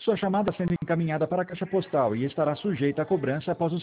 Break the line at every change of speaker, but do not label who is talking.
Sua chamada sendo encaminhada para a caixa postal e estará sujeita a cobrança após o